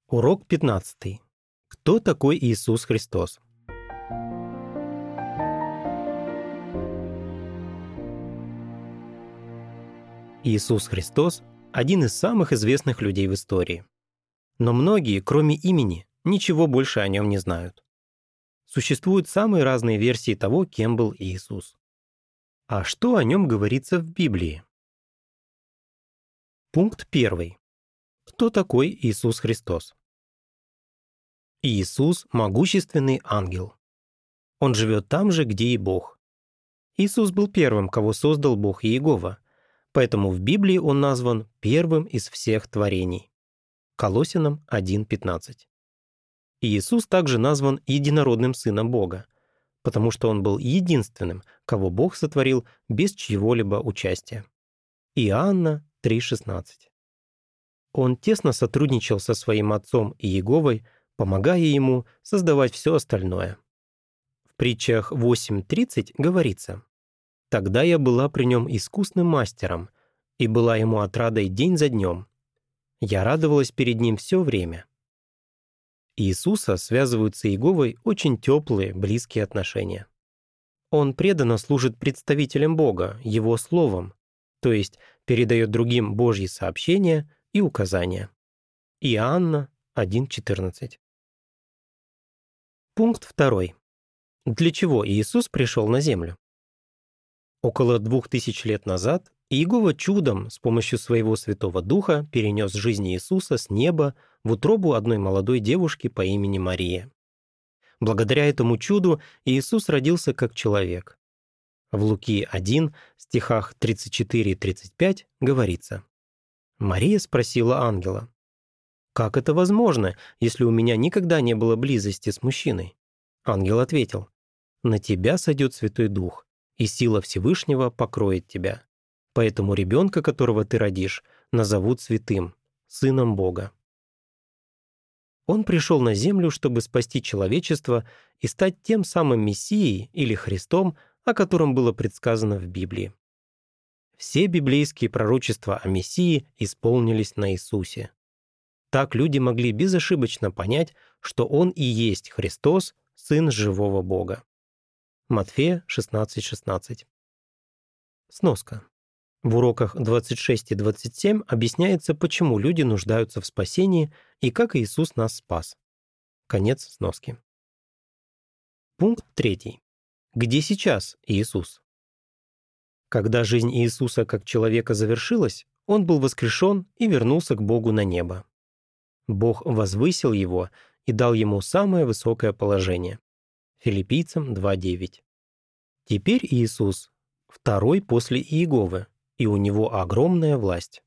Урок 15. Кто такой Иисус Христос? Иисус Христос – один из самых известных людей в истории. Но многие, кроме имени, ничего больше о нем не знают. Существуют самые разные версии того, кем был Иисус. А что о нем говорится в Библии? Пункт 1. Кто такой Иисус Христос? Иисус – могущественный ангел. Он живет там же, где и Бог. Иисус был первым, кого создал Бог Иегова, поэтому в Библии он назван первым из всех творений. Колоссянам 1:15. Иисус также назван единородным сыном Бога, потому что он был единственным, кого Бог сотворил без чьего-либо участия. Иоанна 3:16. Он тесно сотрудничал со своим отцом Иеговой, помогая ему создавать все остальное. В притчах 8:30 говорится: «Тогда я была при нем искусным мастером, и была ему отрадой день за днем. Я радовалась перед ним все время». Иисуса связывают с Иеговой очень теплые, близкие отношения. Он преданно служит представителем Бога, Его Словом, то есть передает другим Божьи сообщения и указания. Иоанна 1:14. Пункт 2. Для чего Иисус пришел на землю? Около 2000 лет назад Иегова чудом с помощью своего Святого Духа перенес жизнь Иисуса с неба в утробу одной молодой девушки по имени Мария. Благодаря этому чуду Иисус родился как человек. В Луки 1, стихах 34 и 35 говорится: «Мария спросила ангела: „Как это возможно, если у меня никогда не было близости с мужчиной?“ Ангел ответил: „На тебя сойдет Святой Дух, и сила Всевышнего покроет тебя. Поэтому ребенка, которого ты родишь, назовут святым, Сыном Бога“». Он пришел на землю, чтобы спасти человечество и стать тем самым Мессией или Христом, о котором было предсказано в Библии. Все библейские пророчества о Мессии исполнились на Иисусе. Так люди могли безошибочно понять, что Он и есть Христос, Сын живого Бога. Матфея 16:16. Сноска. В уроках 26 и 27 объясняется, почему люди нуждаются в спасении и как Иисус нас спас. Конец сноски. Пункт 3. Где сейчас Иисус? Когда жизнь Иисуса как человека завершилась, Он был воскрешен и вернулся к Богу на небо. Бог возвысил Его и дал Ему самое высокое положение. Филиппийцам 2:9. Теперь Иисус второй после Иеговы, и у Него огромная власть.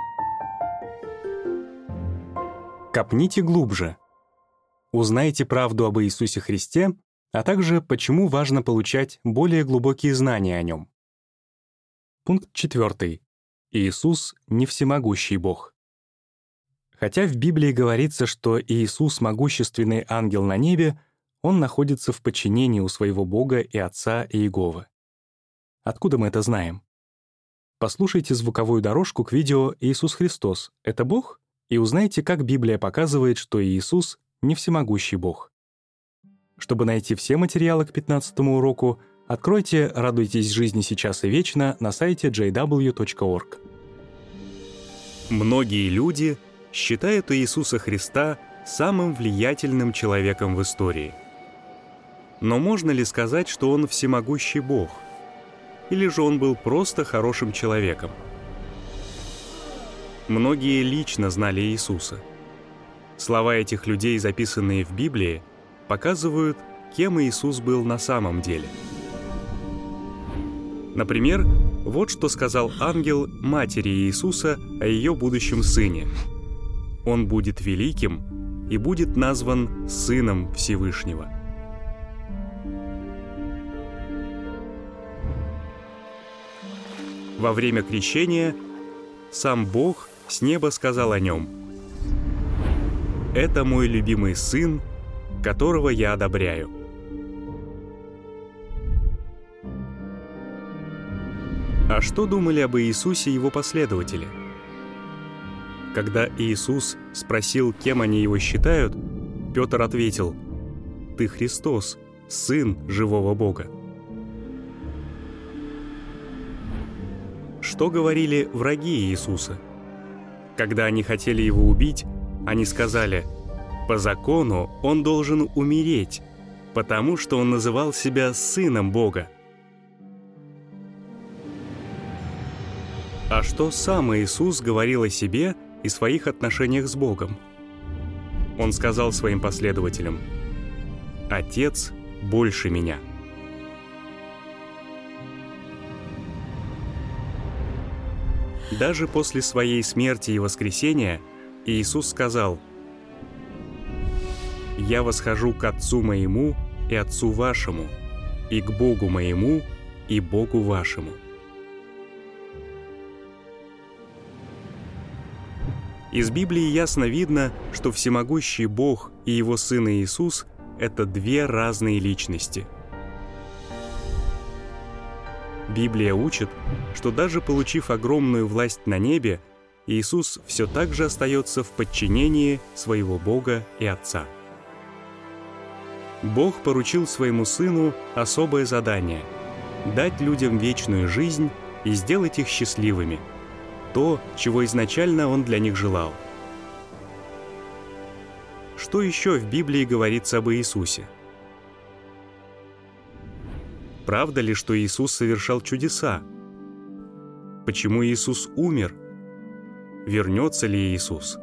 Копните глубже. Узнайте правду об Иисусе Христе, а также почему важно получать более глубокие знания о Нем. Пункт 4. Иисус не всемогущий Бог. Хотя в Библии говорится, что Иисус — могущественный ангел на небе, Он находится в подчинении у своего Бога и Отца Иеговы. Откуда мы это знаем? Послушайте звуковую дорожку к видео «Иисус Христос — это Бог?» и узнайте, как Библия показывает, что Иисус — не всемогущий Бог. Чтобы найти все материалы к 15-му уроку, откройте «Радуйтесь жизни сейчас и вечно» на сайте jw.org. Многие люди считают Иисуса Христа самым влиятельным человеком в истории. Но можно ли сказать, что Он всемогущий Бог? Или же Он был просто хорошим человеком? Многие лично знали Иисуса. Слова этих людей, записанные в Библии, показывают, кем Иисус был на самом деле. Например, вот что сказал ангел матери Иисуса о ее будущем сыне. Он будет великим и будет назван Сыном Всевышнего. Во время крещения сам Бог с неба сказал о нем: «Это мой любимый сын, которого я одобряю». А что думали об Иисусе его последователи? Когда Иисус спросил, кем они его считают, Петр ответил: «Ты Христос, Сын живого Бога». Что говорили враги Иисуса? Когда они хотели его убить, они сказали: «По закону он должен умереть, потому что он называл себя Сыном Бога». А что сам Иисус говорил о себе и своих отношениях с Богом? Он сказал своим последователям: «Отец больше меня». Даже после своей смерти и воскресения Иисус сказал: «Я восхожу к Отцу моему и Отцу вашему, и к Богу моему и Богу вашему». Из Библии ясно видно, что всемогущий Бог и Его Сын Иисус — это две разные личности. Библия учит, что даже получив огромную власть на небе, Иисус все так же остается в подчинении своего Бога и Отца. Бог поручил своему Сыну особое задание — дать людям вечную жизнь и сделать их счастливыми, то, чего изначально Он для них желал. Что еще в Библии говорится об Иисусе? Правда ли, что Иисус совершал чудеса? Почему Иисус умер? Вернется ли Иисус?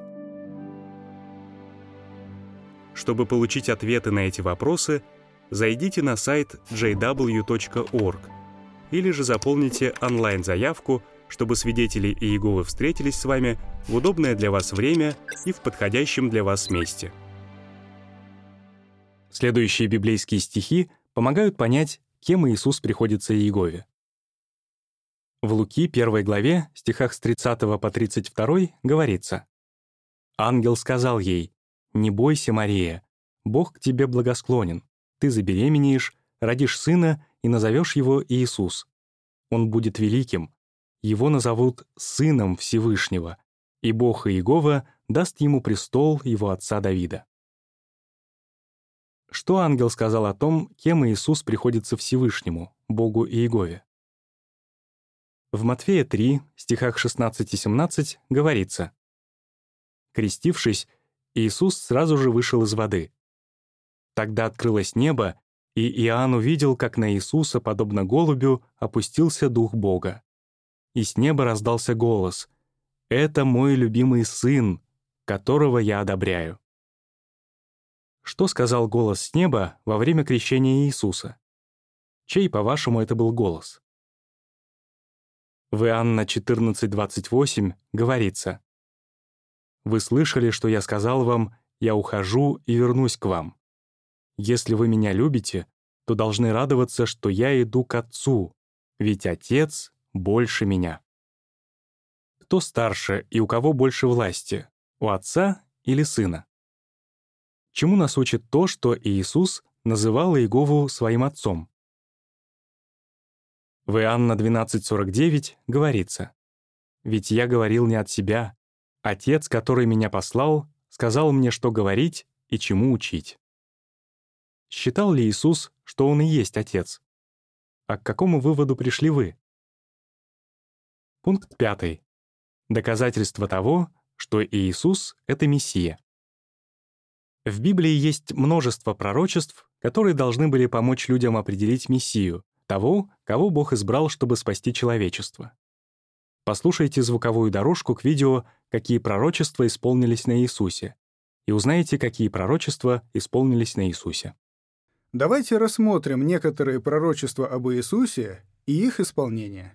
Чтобы получить ответы на эти вопросы, зайдите на сайт jw.org или же заполните онлайн-заявку, чтобы свидетели Иеговы встретились с вами в удобное для вас время и в подходящем для вас месте. Следующие библейские стихи помогают понять, кем Иисус приходится Иегове. В Луки 1 главе, стихах с 30 по 32 говорится: «Ангел сказал ей: „Не бойся, Мария, Бог к тебе благосклонен. Ты забеременеешь, родишь сына и назовешь его Иисус. Он будет великим. Его назовут Сыном Всевышнего, и Бог Иегова даст ему престол его отца Давида». Что ангел сказал о том, кем Иисус приходится Всевышнему, Богу Иегове? В Матфея 3, стихах 16 и 17 говорится: «Крестившись, Иисус сразу же вышел из воды. Тогда открылось небо, и Иоанн увидел, как на Иисуса, подобно голубю, опустился Дух Бога. И с неба раздался голос: «Это мой любимый Сын, которого я одобряю». Что сказал голос с неба во время крещения Иисуса? Чей, по-вашему, это был голос? В Иоанна 14:28 говорится: «Вы слышали, что я сказал вам: я ухожу и вернусь к вам. Если вы меня любите, то должны радоваться, что я иду к Отцу, ведь Отец больше меня». Кто старше и у кого больше власти, у Отца или Сына? Чему нас учит то, что Иисус называл Иегову своим Отцом? В Иоанна 12:49 говорится: «Ведь я говорил не от себя. Отец, который меня послал, сказал мне, что говорить и чему учить». Считал ли Иисус, что Он и есть Отец? А к какому выводу пришли вы? Пункт 5. Доказательство того, что Иисус — это Мессия. В Библии есть множество пророчеств, которые должны были помочь людям определить Мессию, того, кого Бог избрал, чтобы спасти человечество. Послушайте звуковую дорожку к видео «Какие пророчества исполнились на Иисусе», и узнаете, какие пророчества исполнились на Иисусе. Давайте рассмотрим некоторые пророчества об Иисусе и их исполнение.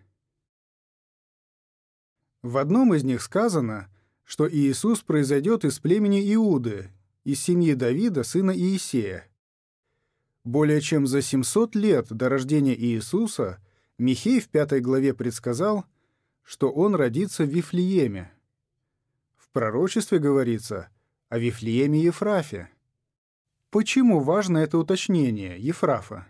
В одном из них сказано, что Иисус произойдет из племени Иуды, из семьи Давида, сына Иисея. Более чем за 700 лет до рождения Иисуса Михей в 5 главе предсказал, что он родится в Вифлееме. В пророчестве говорится о Вифлееме Ефрафе. Почему важно это уточнение Ефрафа?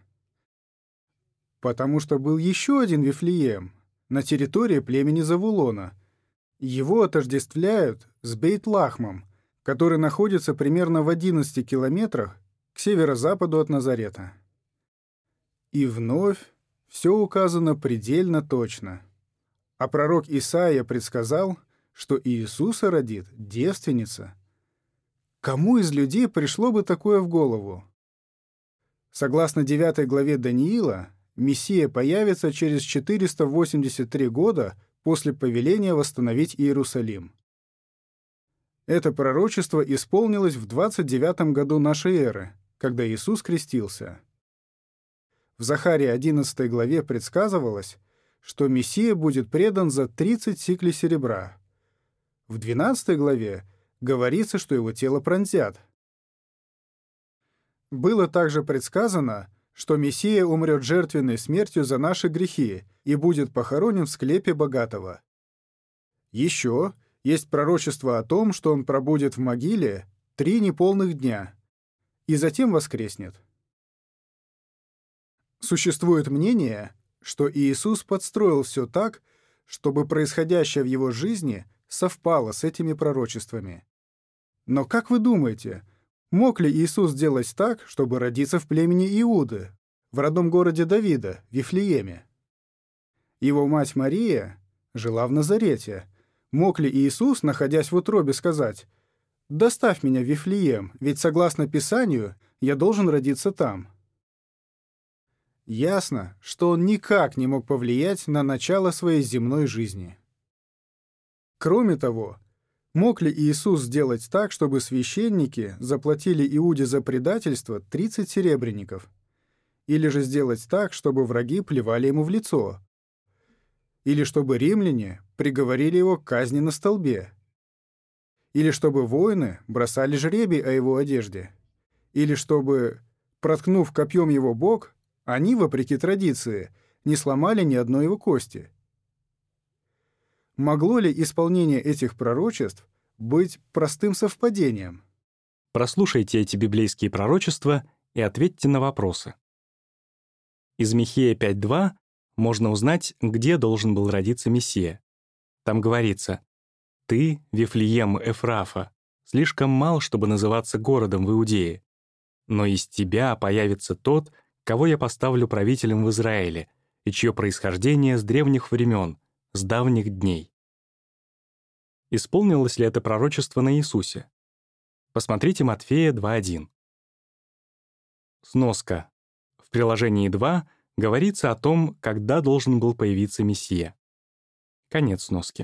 Потому что был еще один Вифлеем на территории племени Завулона, Его отождествляют с Бейт-Лахмом, который находится примерно в 11 километрах к северо-западу от Назарета. И вновь все указано предельно точно. А пророк Исаия предсказал, что Иисуса родит девственница. Кому из людей пришло бы такое в голову? Согласно 9 главе Даниила, Мессия появится через 483 года после повеления восстановить Иерусалим. Это пророчество исполнилось в 29 году нашей эры, когда Иисус крестился. В Захарии 11 главе предсказывалось, что Мессия будет предан за 30 сиклей серебра. В 12 главе говорится, что его тело пронзят. Было также предсказано, что Мессия умрет жертвенной смертью за наши грехи и будет похоронен в склепе богатого. Еще есть пророчество о том, что он пробудет в могиле 3 неполных дня и затем воскреснет. Существует мнение, что Иисус подстроил все так, чтобы происходящее в его жизни совпало с этими пророчествами. Но как вы думаете, мог ли Иисус сделать так, чтобы родиться в племени Иуды, в родном городе Давида, Вифлееме? Его мать Мария жила в Назарете. Мог ли Иисус, находясь в утробе, сказать: «Доставь меня в Вифлеем, ведь, согласно Писанию, я должен родиться там»? Ясно, что он никак не мог повлиять на начало своей земной жизни. Кроме того, мог ли Иисус сделать так, чтобы священники заплатили Иуде за предательство 30 серебряников? Или же сделать так, чтобы враги плевали ему в лицо? Или чтобы римляне приговорили его к казни на столбе? Или чтобы воины бросали жребий о его одежде? Или чтобы, проткнув копьем его бок, они, вопреки традиции, не сломали ни одной его кости? Могло ли исполнение этих пророчеств быть простым совпадением? Прослушайте эти библейские пророчества и ответьте на вопросы. Из Михея 5:2 можно узнать, где должен был родиться Мессия. Там говорится: «Ты, Вифлеем Эфрафа, слишком мал, чтобы называться городом в Иудее, но из тебя появится тот, кого я поставлю правителем в Израиле, и чье происхождение с древних времен, с давних дней». Исполнилось ли это пророчество на Иисусе? Посмотрите Матфея 2:1. Сноска. В приложении 2 говорится о том, когда должен был появиться Мессия. Конец сноски.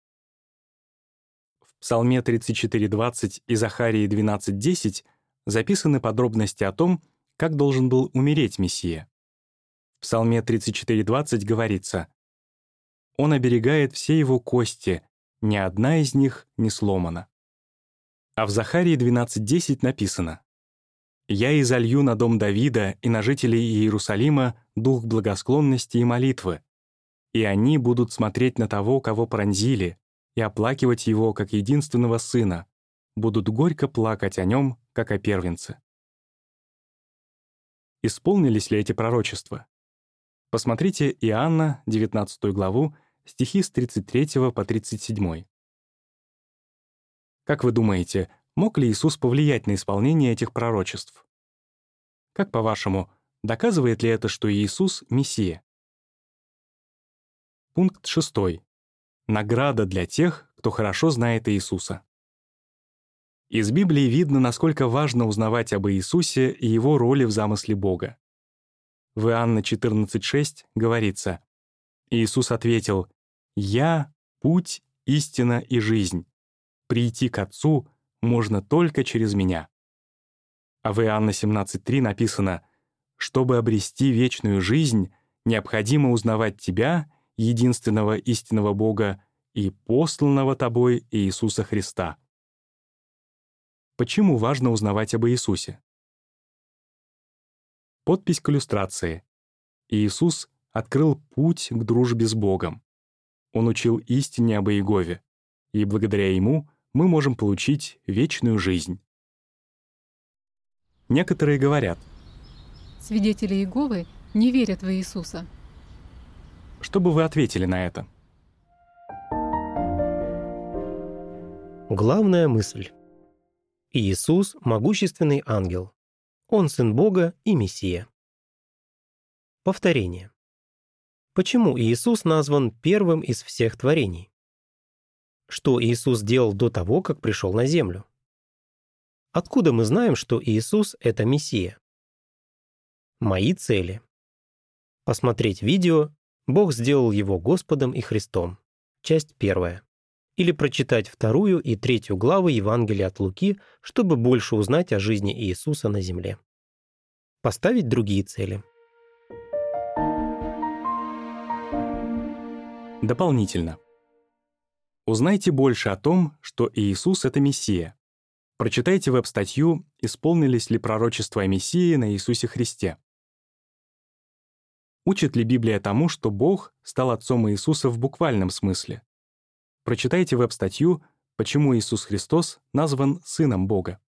В Псалме 34:20 и Захарии 12:10 записаны подробности о том, как должен был умереть Мессия. В Псалме 34:20 говорится: «Он оберегает все его кости, ни одна из них не сломана». А в Захарии 12:10 написано: «Я изолью на дом Давида и на жителей Иерусалима дух благосклонности и молитвы, и они будут смотреть на того, кого пронзили, и оплакивать его, как единственного сына, будут горько плакать о нем, как о первенце». Исполнились ли эти пророчества? Посмотрите Иоанна, 19 главу, стихи с 33 по 37. Как вы думаете, мог ли Иисус повлиять на исполнение этих пророчеств? Как по-вашему, доказывает ли это, что Иисус — Мессия? Пункт 6. Награда для тех, кто хорошо знает Иисуса. Из Библии видно, насколько важно узнавать об Иисусе и его роли в замысле Бога. В Иоанна 14:6 говорится: «Иисус ответил: «Я — путь, истина и жизнь. Прийти к Отцу можно только через Меня». А в Иоанна 17:3 написано: «Чтобы обрести вечную жизнь, необходимо узнавать Тебя, единственного истинного Бога, и посланного Тобой Иисуса Христа». Почему важно узнавать об Иисусе? Подпись к иллюстрации. Иисус открыл путь к дружбе с Богом. Он учил истине об Иегове, и благодаря Ему мы можем получить вечную жизнь. Некоторые говорят: свидетели Иеговы не верят в Иисуса. Что бы вы ответили на это? Главная мысль. Иисус – могущественный ангел. Он Сын Бога и Мессия. Повторение. Почему Иисус назван первым из всех творений? Что Иисус делал до того, как пришел на землю? Откуда мы знаем, что Иисус – это Мессия? Мои цели. Посмотреть видео «Бог сделал его Господом и Христом», часть 1. Или прочитать 2 и 3 главы Евангелия от Луки, чтобы больше узнать о жизни Иисуса на земле. Поставить другие цели. Дополнительно. Узнайте больше о том, что Иисус — это Мессия. Прочитайте веб-статью «Исполнились ли пророчества о Мессии на Иисусе Христе?». Учит ли Библия тому, что Бог стал отцом Иисуса в буквальном смысле? Прочитайте веб-статью «Почему Иисус Христос назван Сыном Бога?».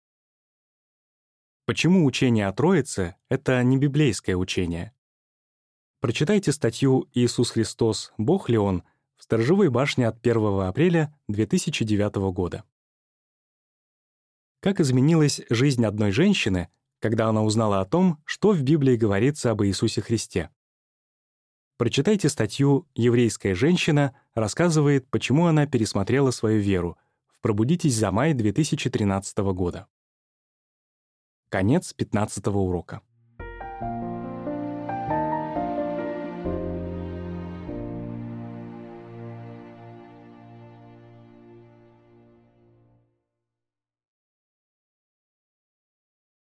Почему учение о Троице — это не библейское учение? Прочитайте статью «Иисус Христос, Бог ли Он?» в «Сторожевой башне» от 1 апреля 2009 года. Как изменилась жизнь одной женщины, когда она узнала о том, что в Библии говорится об Иисусе Христе? Прочитайте статью «Еврейская женщина рассказывает, почему она пересмотрела свою веру» в «Пробудитесь за май 2013 года». Конец 15 урока.